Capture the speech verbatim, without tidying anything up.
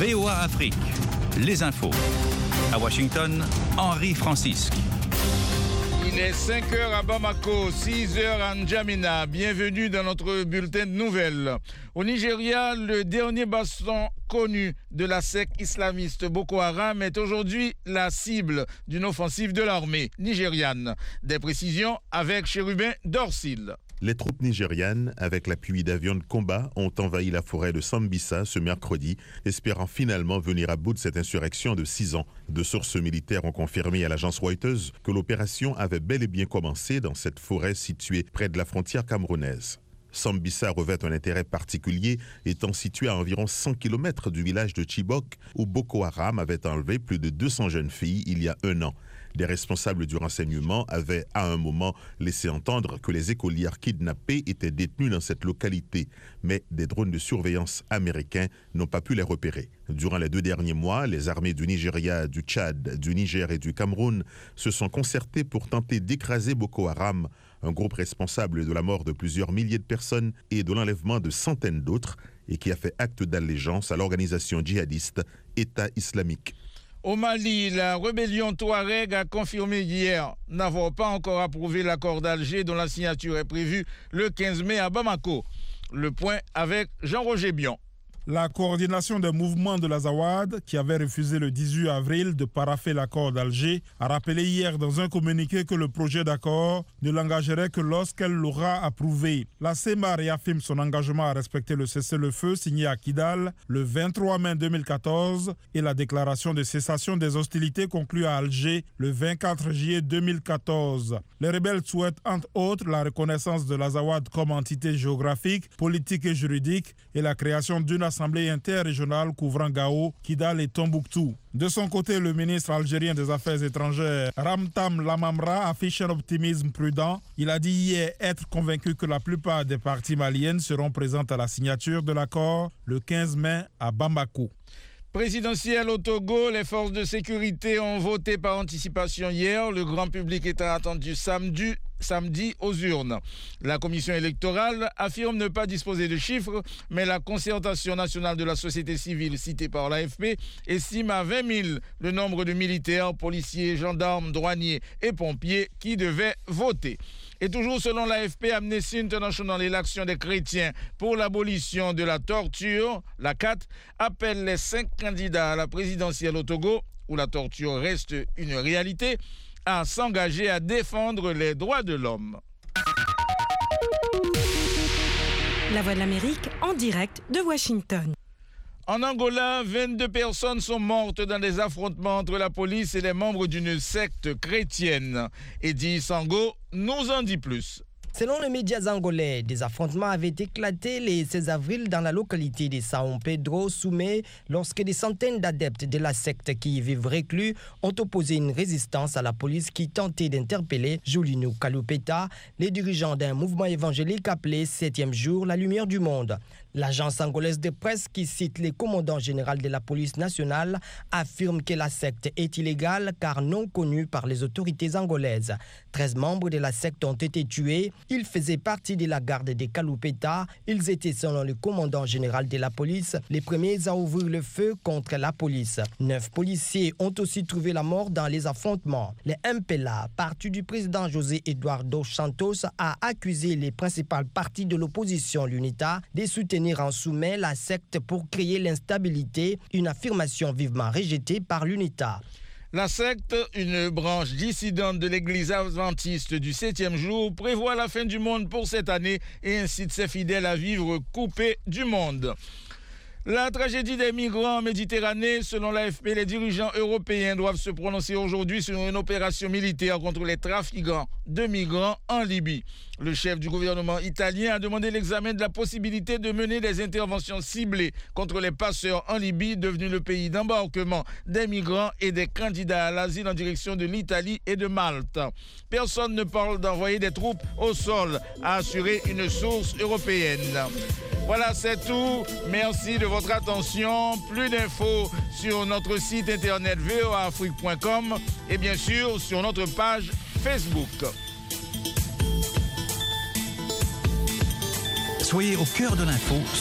V O A Afrique, les infos. À Washington, Henri Francisque. Il est cinq heures à Bamako, six heures à N'Djamena. Bienvenue dans notre bulletin de nouvelles. Au Nigeria, le dernier bastion connu de la secte islamiste Boko Haram est aujourd'hui la cible d'une offensive de l'armée nigériane. Des précisions avec Chérubin Dorsil. Les troupes nigérianes, avec l'appui d'avions de combat, ont envahi la forêt de Sambisa ce mercredi, espérant finalement venir à bout de cette insurrection de six ans. De sources militaires ont confirmé à l'agence Reuters que l'opération avait bel et bien commencé dans cette forêt située près de la frontière camerounaise. Sambisa revêt un intérêt particulier, étant situé à environ cent kilomètres du village de Chibok, où Boko Haram avait enlevé plus de deux cents jeunes filles il y a un an. Des responsables du renseignement avaient à un moment laissé entendre que les écolières kidnappées étaient détenues dans cette localité, mais des drones de surveillance américains n'ont pas pu les repérer. Durant les deux derniers mois, les armées du Nigeria, du Tchad, du Niger et du Cameroun se sont concertées pour tenter d'écraser Boko Haram, un groupe responsable de la mort de plusieurs milliers de personnes et de l'enlèvement de centaines d'autres, et qui a fait acte d'allégeance à l'organisation djihadiste État islamique. Au Mali, la rébellion Touareg a confirmé hier n'avoir pas encore approuvé l'accord d'Alger dont la signature est prévue le quinze mai à Bamako. Le point avec Jean-Roger Bion. La coordination des mouvements de l'Azawad, qui avait refusé le dix-huit avril de parapher l'accord d'Alger, a rappelé hier dans un communiqué que le projet d'accord ne l'engagerait que lorsqu'elle l'aura approuvé. La C E M A réaffirme son engagement à respecter le cessez-le-feu signé à Kidal le vingt-trois mai deux mille quatorze et la déclaration de cessation des hostilités conclue à Alger le vingt-quatre juillet deux mille quatorze. Les rebelles souhaitent entre autres la reconnaissance de l'Azawad comme entité géographique, politique et juridique et la création d'une assemblée interrégionale couvrant Gao, Kidal et Tombouctou. De son côté, le ministre algérien des Affaires étrangères, Ramtam Lamamra, affiche un optimisme prudent. Il a dit hier être convaincu que la plupart des parties maliennes seront présentes à la signature de l'accord le quinze mai à Bamako. Présidentielle au Togo, les forces de sécurité ont voté par anticipation hier. Le grand public était attendu samedi, samedi aux urnes. La commission électorale affirme ne pas disposer de chiffres, mais la concertation nationale de la société civile citée par l'A F P estime à vingt mille le nombre de militaires, policiers, gendarmes, douaniers et pompiers qui devaient voter. Et toujours selon l'A F P, Amnesty International et l'Action des chrétiens pour l'abolition de la torture, la C A T, appelle les cinq candidats à la présidentielle au Togo, où la torture reste une réalité, à s'engager à défendre les droits de l'homme. La Voix de l'Amérique en direct de Washington. En Angola, vingt-deux personnes sont mortes dans des affrontements entre la police et les membres d'une secte chrétienne. Eddie Sango nous en dit plus. Selon les médias angolais, des affrontements avaient éclaté le seize avril dans la localité de São Pedro Soumé lorsque des centaines d'adeptes de la secte qui y vivent reclus ont opposé une résistance à la police qui tentait d'interpeller Julino Kalupeta, les dirigeants d'un mouvement évangélique appelé Septième jour, la lumière du monde. L'agence angolaise de presse qui cite le commandant général de la police nationale affirme que la secte est illégale car non connue par les autorités angolaises. treize membres de la secte ont été tués. Ils faisaient partie de la garde des Kalupeta. Ils étaient, selon le commandant général de la police, les premiers à ouvrir le feu contre la police. Neuf policiers ont aussi trouvé la mort dans les affrontements. Le M P L A, parti du président José Eduardo Santos, a accusé les principales parties de l'opposition, l'UNITA, de soutenir en Soumé la secte pour créer l'instabilité, une affirmation vivement rejetée par l'UNITA. La secte, une branche dissidente de l'église adventiste du septième jour, prévoit la fin du monde pour cette année et incite ses fidèles à vivre coupés du monde. La tragédie des migrants en Méditerranée, selon l'A F P, les dirigeants européens doivent se prononcer aujourd'hui sur une opération militaire contre les trafiquants de migrants en Libye. Le chef du gouvernement italien a demandé l'examen de la possibilité de mener des interventions ciblées contre les passeurs en Libye, devenu le pays d'embarquement des migrants et des candidats à l'asile en direction de l'Italie et de Malte. Personne ne parle d'envoyer des troupes au sol, a assuré une source européenne. Voilà, c'est tout. Merci de votre attention. Plus d'infos sur notre site internet v o a afrique point com et bien sûr sur notre page Facebook. Soyez au cœur de l'info